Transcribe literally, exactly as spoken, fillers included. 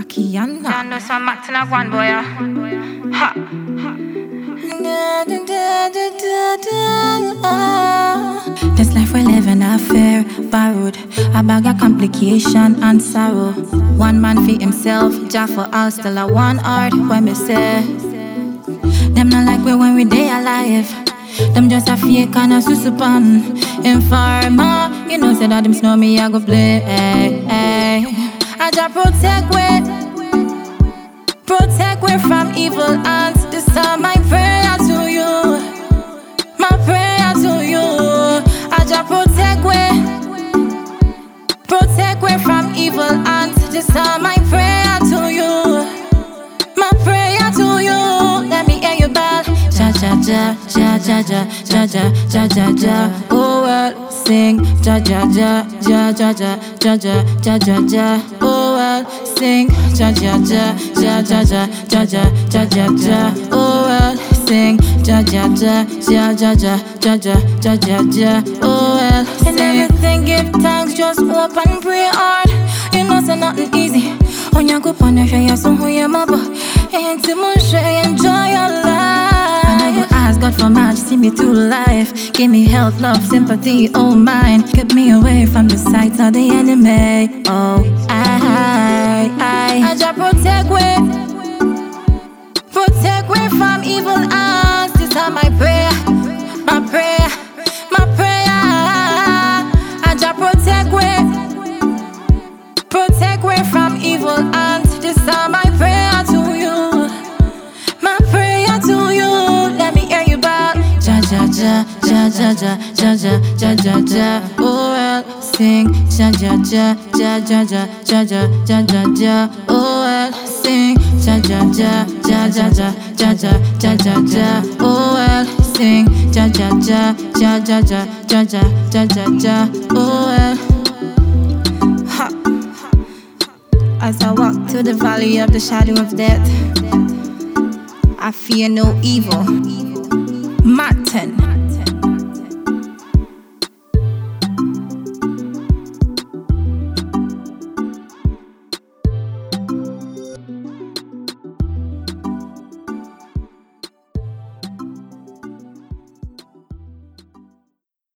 Kiana. I know some Martin of one boy. Ha. This life we live in a fair, borrowed, a bag of complication and sorrow. One man for himself, Jah for all, still a one heart when me say. Them not like we when we day alive. Them just a fake and a susupan. Informer, you know say that them snow me I go play. Hey, hey. I just protect we, protect we from evil hands. This time my prayer to you, my prayer to you. I just protect we, protect we from evil hands. This time my prayer to you, my prayer to you. Let me hear you bell. Ja ja ja ja ja ja ja ja ja ja ja. Oh well, sing ja ja ja ja ja ja ja ja ja ja ja. Oh well, sing ja ja ja ja ja ja ja ja ja ja ja. Oh well, sing ja ja ja ja ja ja ja ja ja ja ja. Oh well, in everything give thanks, just hope and pray hard. You know say nothing easy. On ya go punish ya so who ya mabo. Ain't too much enjoy your life. And I go ask God for majesty me through life. Give me health, love, sympathy, oh mine. Keep me away from the sights of the enemy. Oh, I, I, I just protect we, protect we from evil hands. This is my prayer, my prayer, my prayer. I just protect we, protect we from evil hands. This is my prayer to you, my prayer to you. Let me hear you back. Ja ja ja ja ja ja ja ja ja ja ja. Oh well, sing ja ja ja ja ja ja ja ja ja ja ja. Oh well, sing ja ja ja ja ja ja ja ja ja ja ja. Oh well, sing ja ja ja ja ja ja ja ja ja ja ja. Oh well. Ha. As I walk to the valley of the shadow of death, I fear no evil. Martin.